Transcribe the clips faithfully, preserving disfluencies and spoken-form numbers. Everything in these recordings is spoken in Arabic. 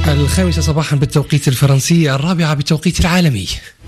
الخامسة صباحا بالتوقيت الفرنسي، الرابعة بالتوقيت العالمي.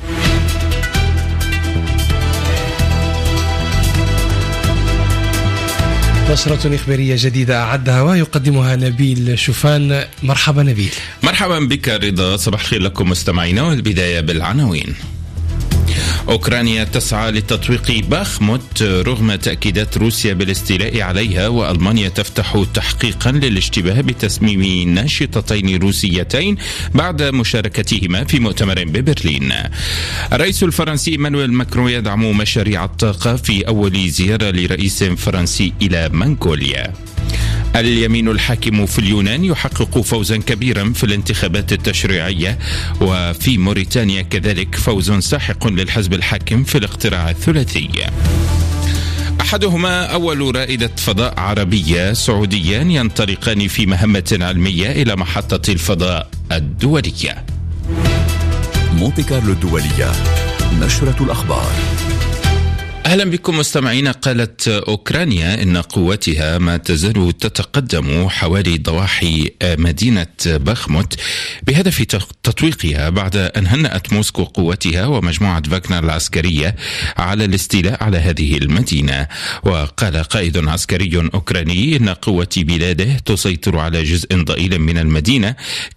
نشرة إخبارية جديدة أعدها ويقدمها نبيل شوفان. مرحبا نبيل. مرحبا بك رضا، صباح الخير لكم مستمعينا، والبداية بالعناوين. أوكرانيا تسعى لتطويق باخموت رغم تأكيدات روسيا بالاستيلاء عليها، وألمانيا تفتح تحقيقا للاشتباه بتسميم ناشطتين روسيتين بعد مشاركتهما في مؤتمر ببرلين. الرئيس الفرنسي إيمانويل ماكرون يدعم مشاريع الطاقة في أول زيارة لرئيس فرنسي إلى منغوليا. اليمين الحاكم في اليونان يحقق فوزا كبيرا في الانتخابات التشريعية، وفي موريتانيا كذلك فوز ساحق للحزب الحاكم في الاقتراع الثلاثي. أحدهما أول رائدة فضاء عربية سعوديان ينطلقان في مهمة علمية إلى محطة الفضاء الدولية. مونتي كارلو الدولية، نشرة الأخبار. أهلا بكم مستمعينا. قالت أوكرانيا إن قواتها ما تزال تتقدم حوالي ضواحي مدينة باخموت بهدف تطويقها بعد أن هنأت موسكو قواتها ومجموعة فاغنر العسكرية على الاستيلاء على هذه المدينة. وقال قائد عسكري أوكراني إن قوة بلاده تسيطر على جزء ضئيل من المدينة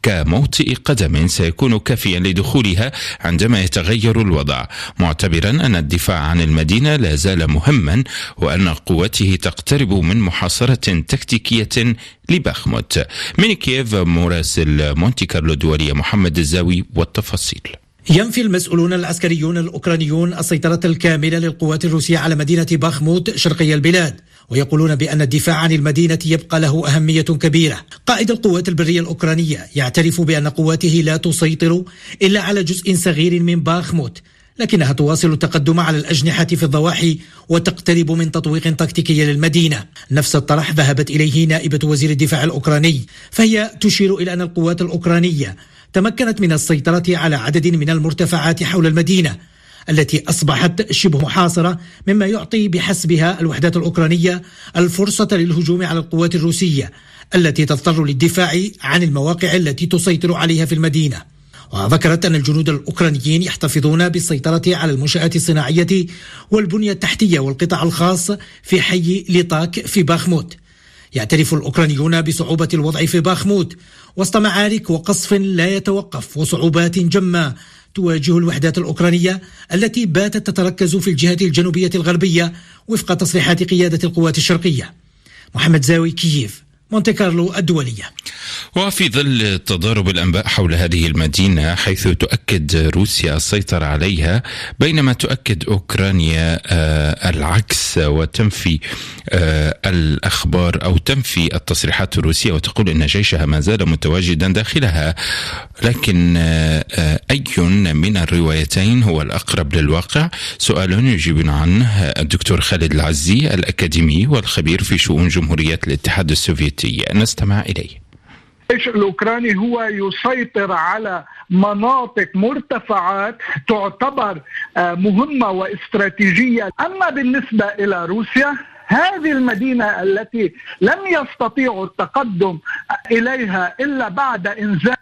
كموطئ قدم سيكون كافيا لدخولها عندما يتغير الوضع، معتبرا أن الدفاع عن المدينة لا زال مهما، وأن قوته تقترب من محاصرة تكتيكية لباخموت. من كييف مراسل مونتي كارلو الدولية محمد الزاوي والتفاصيل. ينفي المسؤولون العسكريون الأوكرانيون السيطرة الكاملة للقوات الروسية على مدينة باخموت شرقي البلاد، ويقولون بأن الدفاع عن المدينة يبقى له أهمية كبيرة. قائد القوات البرية الأوكرانية يعترف بأن قواته لا تسيطر إلا على جزء صغير من باخموت، لكنها تواصل التقدم على الأجنحة في الضواحي وتقترب من تطويق تكتيكي للمدينة. نفس الطرح ذهبت إليه نائبة وزير الدفاع الأوكراني، فهي تشير إلى أن القوات الأوكرانية تمكنت من السيطرة على عدد من المرتفعات حول المدينة التي أصبحت شبه محاصرة، مما يعطي بحسبها الوحدات الأوكرانية الفرصة للهجوم على القوات الروسية التي تضطر للدفاع عن المواقع التي تسيطر عليها في المدينة. وذكرت أن الجنود الأوكرانيين يحتفظون بالسيطرة على المنشآت الصناعية والبنية التحتية والقطاع الخاص في حي ليطاك في باخموت. يعترف الأوكرانيون بصعوبة الوضع في باخموت وسط معارك وقصف لا يتوقف وصعوبات جمة تواجه الوحدات الأوكرانية التي باتت تتركز في الجهة الجنوبية الغربية وفق تصريحات قيادة القوات الشرقية. محمد زاوي، كييف، مونتي كارلو الدولية. وفي ظل تضارب الأنباء حول هذه المدينة حيث تؤكد روسيا السيطرة عليها بينما تؤكد أوكرانيا آه العكس وتنفي آه الأخبار أو تنفي التصريحات الروسية وتقول أن جيشها ما زال متواجدا داخلها، لكن آه أي من الروايتين هو الأقرب للواقع؟ سؤال يجيبنا عنه الدكتور خالد العزي الأكاديمي والخبير في شؤون جمهورية الاتحاد السوفيتي. نستمع إليه. الجيش الأوكراني هو يسيطر على مناطق مرتفعات تعتبر مهمة واستراتيجية. أما بالنسبة إلى روسيا، هذه المدينة التي لم يستطيعوا التقدم إليها إلا بعد إنزال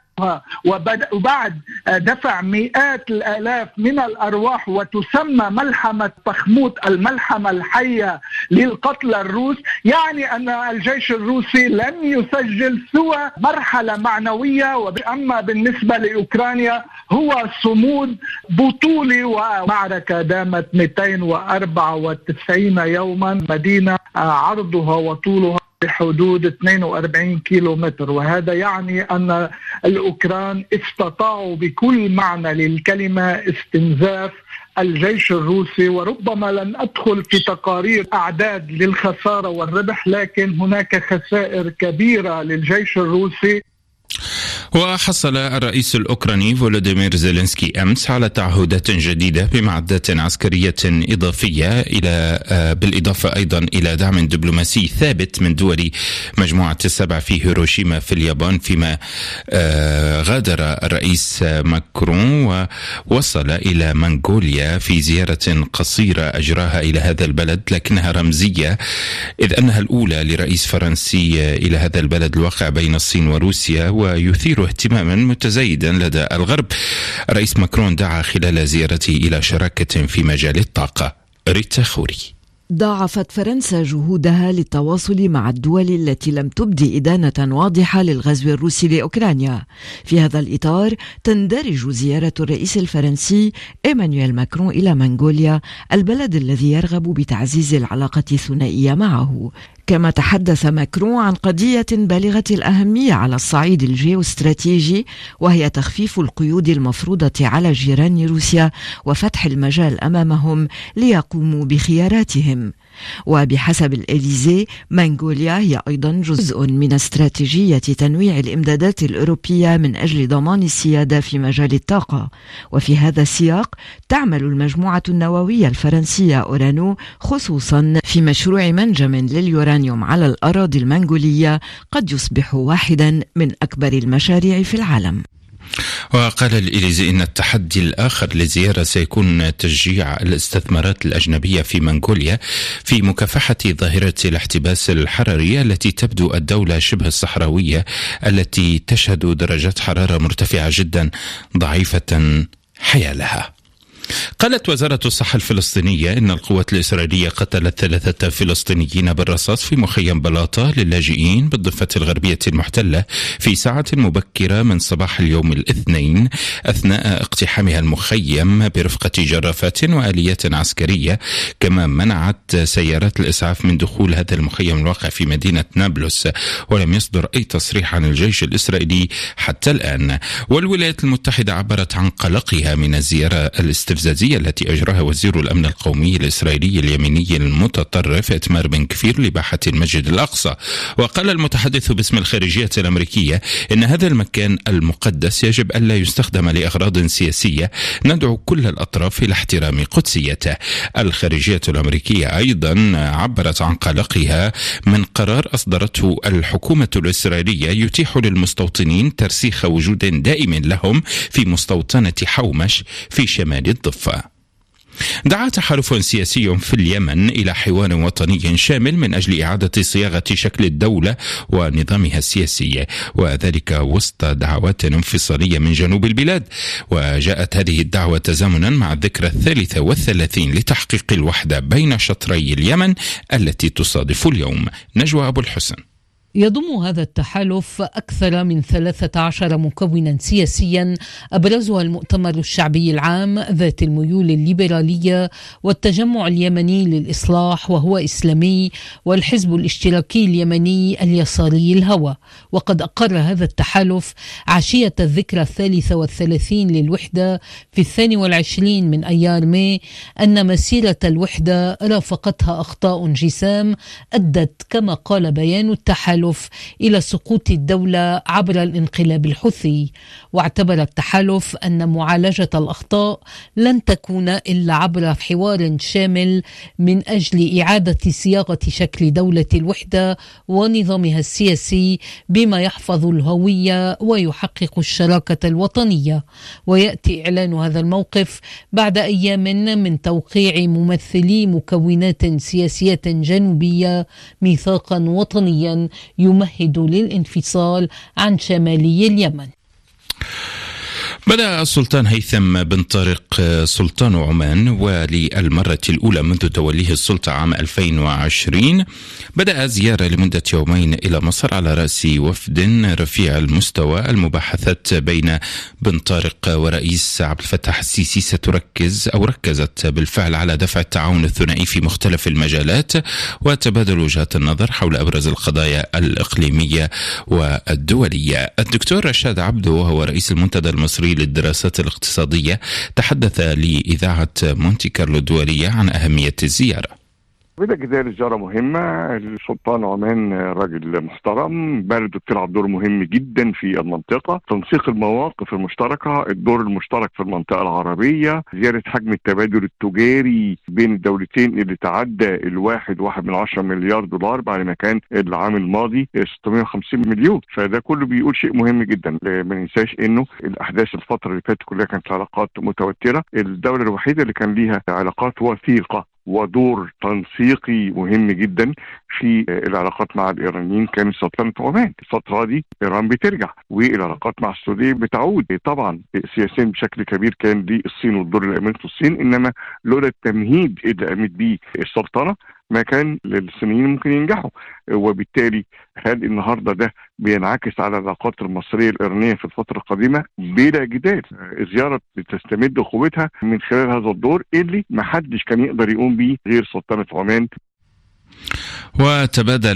وبعد دفع مئات الآلاف من الأرواح، وتسمى ملحمة باخموت الملحمة الحية للقتلى الروس، يعني أن الجيش الروسي لم يسجل سوى مرحلة معنوية. وأما بالنسبة لأوكرانيا هو صمود بطولي، ومعركة دامت مئتين وأربعة وتسعين يوما، مدينة عرضها وطولها بحدود اثنين وأربعين كيلو متر، وهذا يعني أن الأوكران استطاعوا بكل معنى للكلمة استنزاف الجيش الروسي. وربما لن أدخل في تقارير أعداد للخسارة والربح، لكن هناك خسائر كبيرة للجيش الروسي. وحصل الرئيس الأوكراني فولوديمير زيلينسكي أمس على تعهدات جديدة بمعدات عسكرية إضافية إلى بالإضافة أيضا إلى دعم دبلوماسي ثابت من دول مجموعة السبع في هيروشيما في اليابان، فيما غادر الرئيس ماكرون ووصل إلى منغوليا في زيارة قصيرة أجراها إلى هذا البلد، لكنها رمزية إذ أنها الأولى لرئيس فرنسي إلى هذا البلد الواقع بين الصين وروسيا، ويثير يحصل اهتماما متزايدا لدى الغرب. الرئيس ماكرون دعا خلال زيارته إلى شراكة في مجال الطاقة. ريتا خوري. ضاعفت فرنسا جهودها للتواصل مع الدول التي لم تبدي إدانة واضحة للغزو الروسي لأوكرانيا. في هذا الإطار تندرج زيارة الرئيس الفرنسي إيمانويل ماكرون إلى منغوليا، البلد الذي يرغب بتعزيز العلاقة الثنائية معه. كما تحدث ماكرون عن قضية بالغة الأهمية على الصعيد الجيوستراتيجي، وهي تخفيف القيود المفروضة على جيران روسيا وفتح المجال أمامهم ليقوموا بخياراتهم. وبحسب الإليزي، منغوليا هي أيضا جزء من استراتيجية تنويع الإمدادات الأوروبية من أجل ضمان السيادة في مجال الطاقة. وفي هذا السياق تعمل المجموعة النووية الفرنسية أورانو خصوصا في مشروع منجم لليورانيوم على الأراضي المنغولية قد يصبح واحدا من أكبر المشاريع في العالم. وقال الإليزي إن التحدي الآخر للزيارة سيكون تشجيع الاستثمارات الأجنبية في منغوليا في مكافحة ظاهرة الاحتباس الحراري التي تبدو الدولة شبه الصحراوية التي تشهد درجات حرارة مرتفعة جدا ضعيفة حيالها. قالت وزارة الصحة الفلسطينية إن القوات الإسرائيلية قتلت ثلاثة فلسطينيين بالرصاص في مخيم بلاطة للاجئين بالضفة الغربية المحتلة في ساعة مبكرة من صباح اليوم الاثنين أثناء اقتحامها المخيم برفقة جرافات وآليات عسكرية. كما منعت سيارات الإسعاف من دخول هذا المخيم الواقع في مدينة نابلس، ولم يصدر أي تصريح عن الجيش الإسرائيلي حتى الآن. والولايات المتحدة عبرت عن قلقها من الزيارة الاستفزازية التي أجراها وزير الأمن القومي الإسرائيلي اليميني المتطرف إتمار بن كفير لباحة المسجد الأقصى. وقال المتحدث باسم الخارجية الأمريكية إن هذا المكان المقدس يجب ألا يستخدم لأغراض سياسية، ندعو كل الأطراف إلى احترام قدسيته. الخارجية الأمريكية أيضا عبرت عن قلقها من قرار أصدرته الحكومة الإسرائيلية يتيح للمستوطنين ترسيخ وجود دائم لهم في مستوطنة حومش في شمال الضفة. دعا تحالف سياسي في اليمن إلى حوار وطني شامل من أجل إعادة صياغة شكل الدولة ونظامها السياسي، وذلك وسط دعوات انفصالية من جنوب البلاد. وجاءت هذه الدعوة تزامنا مع الذكرى الثالثة والثلاثين لتحقيق الوحدة بين شطري اليمن التي تصادف اليوم. نجوى أبو الحسن. يضم هذا التحالف أكثر من ثلاثة عشر مكونا سياسيا، أبرزها المؤتمر الشعبي العام ذات الميول الليبرالية والتجمع اليمني للإصلاح وهو إسلامي، والحزب الاشتراكي اليمني اليساري الهوى. وقد أقر هذا التحالف عشية الذكرى الثالثة والثلاثين للوحدة في الثاني والعشرين من أيار ماي أن مسيرة الوحدة رافقتها أخطاء جسام أدت كما قال بيان التحالف إلى سقوط الدولة عبر الانقلاب الحوثي. واعتبر التحالف أن معالجة الأخطاء لن تكون إلا عبر حوار شامل من أجل إعادة صياغة شكل دولة الوحدة ونظامها السياسي بما يحفظ الهوية ويحقق الشراكة الوطنية. ويأتي إعلان هذا الموقف بعد أيام من توقيع ممثلي مكونات سياسية جنوبية ميثاقا وطنيا يمهد للانفصال عن شمالي اليمن. بدأ السلطان هيثم بن طارق سلطان عمان وللمرة الأولى منذ توليه السلطة عام ألفين وعشرين بدأ زيارة لمدة يومين إلى مصر على رأس وفد رفيع المستوى. المباحثات بين بن طارق ورئيس عبد الفتاح السيسي ستركز أو ركزت بالفعل على دفع التعاون الثنائي في مختلف المجالات وتبادل وجهات النظر حول أبرز القضايا الإقليمية والدولية. الدكتور رشاد عبده وهو رئيس المنتدى المصري للدراسات الاقتصادية تحدث لإذاعة مونتي كارلو الدولية عن أهمية الزيارة. بلا جدال الزيارة مهمة. السلطان عمان راجل محترم، بلده بتلعب دور مهم جدا في المنطقة، تنسيق المواقف المشتركة، الدور المشترك في المنطقة العربية، زيادة حجم التبادل التجاري بين الدولتين اللي تعدى الواحد واحد من عشرة مليار دولار بعد ما كان العام الماضي ستمائة وخمسين مليون. فده كله بيقول شيء مهم جدا. ما ننساش انه الاحداث الفترة اللي فاتت كلها كانت علاقات متوترة. الدولة الوحيدة اللي كان ليها علاقات وثيقة ودور تنسيقي مهم جدا في العلاقات مع الإيرانيين كانت سلطنة عمان. الفترة دي إيران بترجع والعلاقات مع السعودية بتعود. طبعا سياسيا بشكل كبير كان دي الصين والدور اللي أمنته الصين، إنما لولا التمهيد اللي قامت بيه السلطنة ما كان للصينيين ممكن ينجحوا. وبالتالي هل النهارده ده بينعكس على العلاقات المصرية الإيرانية في الفترة القادمة؟ بلا جدال. الزيارة بتستمد قوتها من خلال هذا الدور اللي ما حدش كان يقدر يقوم به غير سلطنة عمان. وتبادل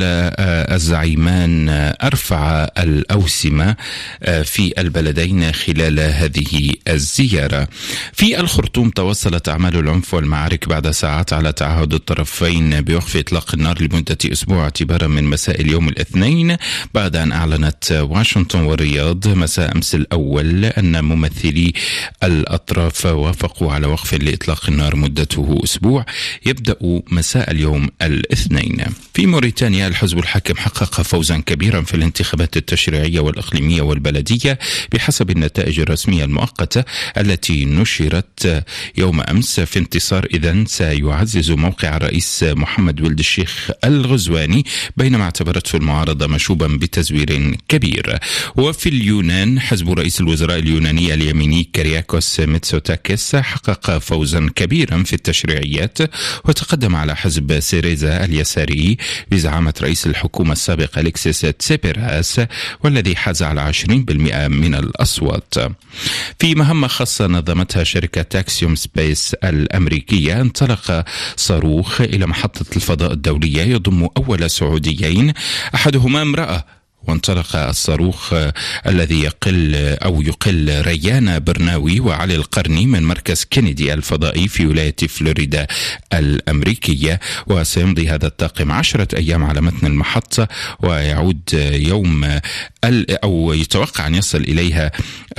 الزعيمان أرفع الأوسمة في البلدين خلال هذه الزيارة. في الخرطوم تواصلت أعمال العنف والمعارك بعد ساعات على تعهد الطرفين بوقف إطلاق النار لمدة أسبوع اعتبارا من مساء اليوم الاثنين، بعد أن أعلنت واشنطن والرياض مساء أمس الأول أن ممثلي الأطراف وافقوا على وقف لإطلاق النار مدته أسبوع يبدأ مساء اليوم الاثنين. في موريتانيا الحزب الحاكم حقق فوزا كبيرا في الانتخابات التشريعية والإقليمية والبلدية بحسب النتائج الرسمية المؤقتة التي نشرت يوم أمس، في انتصار إذن سيعزز موقع الرئيس محمد ولد الشيخ الغزواني، بينما اعتبرته المعارضة مشوبا بتزوير كبير. وفي اليونان حزب رئيس الوزراء اليوناني اليميني كرياكوس ميتسوتاكيس حقق فوزا كبيرا في التشريعيات وتقدم على حزب سيريزا اليساري بزعامة رئيس الحكومة السابق أليكسيس تسيبراس والذي حاز على عشرين بالمئة من الأصوات. في مهمة خاصة نظمتها شركة تاكسيوم سبيس الأمريكية، انطلق صاروخ إلى محطة الفضاء الدولية يضم أول سعوديين أحدهما امرأة، وانطلق الصاروخ الذي يقل أو يقل ريان برناوي وعلي القرني من مركز كينيدي الفضائي في ولاية فلوريدا الأمريكية، وسيمضي هذا الطاقم عشرة أيام على متن المحطة ويعود يوم أو يتوقع أن يصل إليها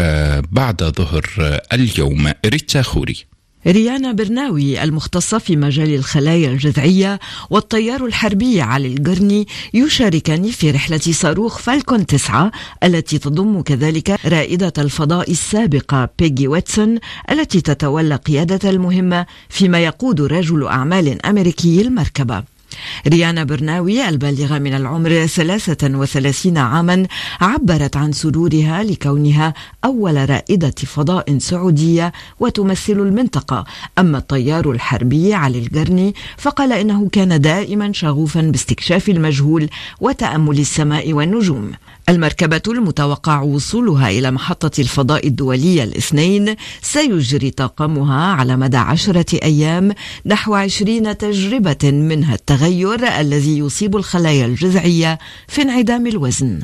بعد ظهر اليوم. ريتا خوري. ريانا برناوي المختصة في مجال الخلايا الجذعية والطيار الحربي علي القرني يشاركان في رحلة صاروخ فالكون تسعة التي تضم كذلك رائدة الفضاء السابقة بيغي ويتسون التي تتولى قيادة المهمة، فيما يقود رجل أعمال أمريكي المركبة. ريانا برناوي البالغة من العمر ثلاثة وثلاثين عاما عبرت عن سرورها لكونها أول رائدة فضاء سعودية وتمثل المنطقة. أما الطيار الحربي علي القرني فقال إنه كان دائما شغوفا باستكشاف المجهول وتأمل السماء والنجوم. المركبة المتوقع وصولها إلى محطة الفضاء الدولية الاثنين سيجري طاقمها على مدى عشرة أيام نحو عشرين تجربة، منها التغير الذي يصيب الخلايا الجذعية في انعدام الوزن.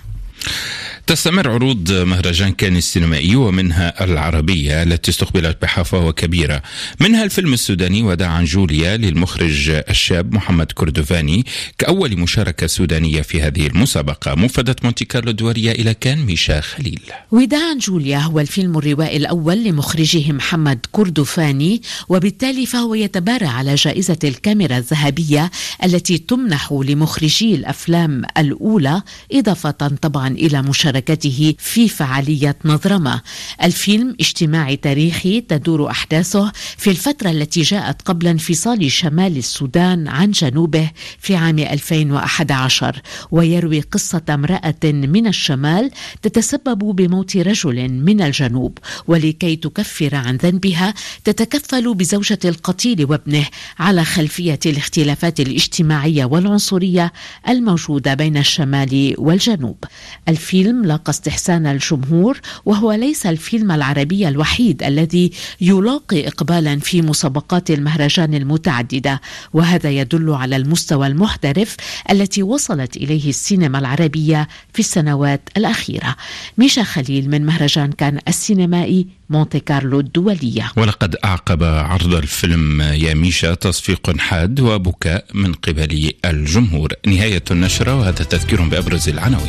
تستمر عروض مهرجان كان السينمائي ومنها العربية التي استقبلت بحفاوة كبيرة، منها الفيلم السوداني وداع عن جوليا للمخرج الشاب محمد كردوفاني كأول مشاركة سودانية في هذه المسابقة. مفادة مونتي كارلو الدولية إلى كان ميشا خليل. وداع عن جوليا هو الفيلم الروائي الأول لمخرجه محمد كردوفاني، وبالتالي فهو يتبارى على جائزة الكاميرا الذهبية التي تمنح لمخرجي الأفلام الأولى، إضافة طبعا إلى مشاركة مشاركته في فعالية نظرمة. الفيلم اجتماعي تاريخي تدور أحداثه في الفترة التي جاءت قبل انفصال شمال السودان عن جنوبه في عام ألفين وأحد عشر، ويروي قصة امرأة من الشمال تتسبب بموت رجل من الجنوب، ولكي تكفر عن ذنبها تتكفل بزوجة القتيل وابنه على خلفية الاختلافات الاجتماعية والعنصرية الموجودة بين الشمال والجنوب. الفيلم لاقى استحسان الجمهور، وهو ليس الفيلم العربي الوحيد الذي يلاقي إقبالا في مسابقات المهرجان المتعددة، وهذا يدل على المستوى المحترف التي وصلت إليه السينما العربية في السنوات الأخيرة. ميشا خليل من مهرجان كان السينمائي مونتي كارلو الدولية. ولقد أعقب عرض الفيلم يا ميشا تصفيق حاد وبكاء من قبل الجمهور. نهاية النشرة، وهذا تذكير بأبرز العناوين.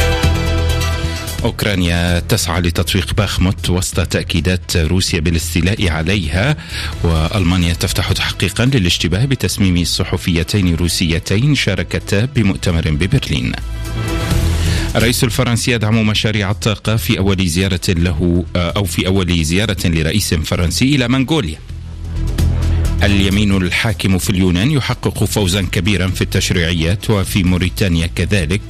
أوكرانيا تسعى لتطويق باخموت وسط تأكيدات روسيا بالاستيلاء عليها، وألمانيا تفتح تحقيقا للاشتباه بتسميم صحفيتين روسيتين شاركتا بمؤتمر ببرلين. الرئيس الفرنسي يدعم مشاريع الطاقة في أول زيارة له أو في أول زيارة لرئيس فرنسي إلى منغوليا. اليمين الحاكم في اليونان يحقق فوزا كبيرا في التشريعيات وفي موريتانيا كذلك،